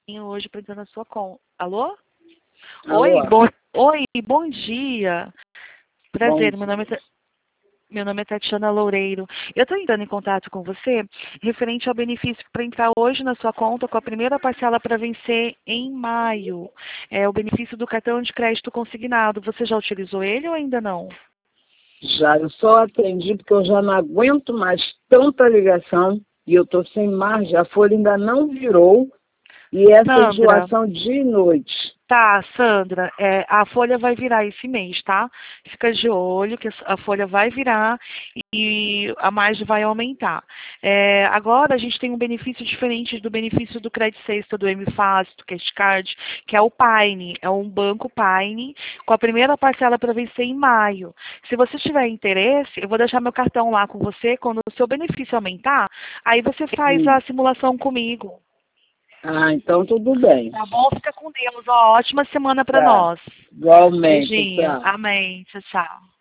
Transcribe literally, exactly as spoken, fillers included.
hoje para entrar na sua conta. Alô? Alô? Oi, bom, oi, bom dia. Prazer, Bom meu nome é, dia. Ta- meu nome é Tatiana Loureiro. Eu estou entrando em contato com você referente ao benefício para entrar hoje na sua conta com a primeira parcela para vencer em maio. É o benefício do cartão de crédito consignado. Você já utilizou ele ou ainda não? Já, eu só atendi porque eu já não aguento mais tanta ligação e eu estou sem margem, a folha ainda não virou e essa Sandra, enjoação de noite. tá, Sandra, é, a folha vai virar esse mês, tá? Fica de olho que a folha vai virar e a margem vai aumentar. É, agora a gente tem um benefício diferente do benefício do Crédito Sexta, do M Fácil, do Cash Card, que é o Paine, é um banco Paine, com a primeira parcela para vencer em maio. Se você tiver interesse, eu vou deixar meu cartão lá com você, quando o seu benefício aumentar, aí você faz Hum. a simulação comigo. Ah, então tudo bem. Tá bom? Fica com Deus. Ó, ótima semana para Tá. nós. Igualmente, Beijinho. tá. Amém. Tchau, tchau.